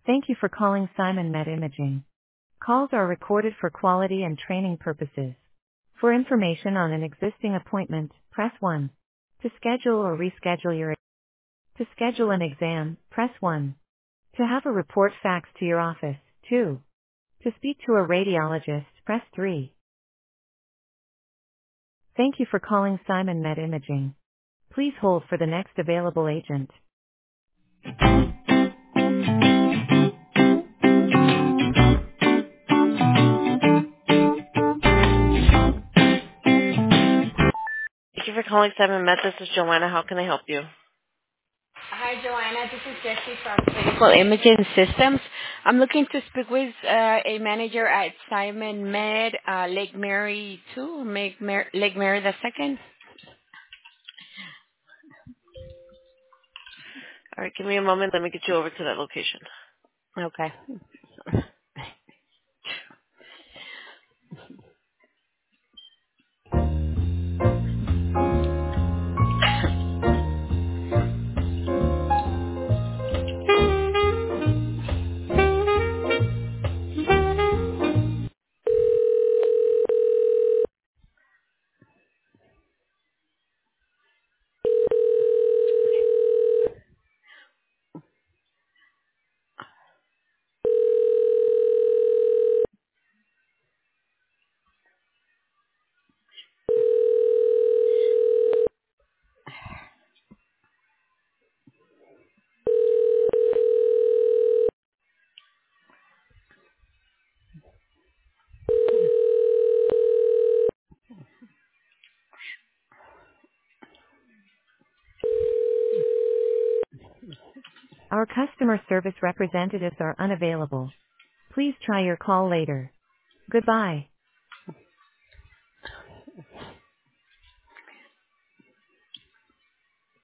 Thank you for calling Simon Med Imaging. Calls are recorded for quality and training purposes. For information on an existing appointment, press 1. To schedule or reschedule to schedule an exam, press 1. To have a report faxed to your office, 2. To speak to a radiologist, press 3. Thank you for calling Simon Med Imaging. Please hold for the next available agent. Thank you for calling Simon Med. This is Joanna. How can I help you? Hi, Joanna. This is Jessie from Clinical Imaging Systems. I'm looking to speak with a manager at Simon Med, Lake Mary 2, Lake Mary the 2nd. All right, give me a moment. Let me get you over to that location. Okay. Our customer service representatives are unavailable. Please try your call later. Goodbye.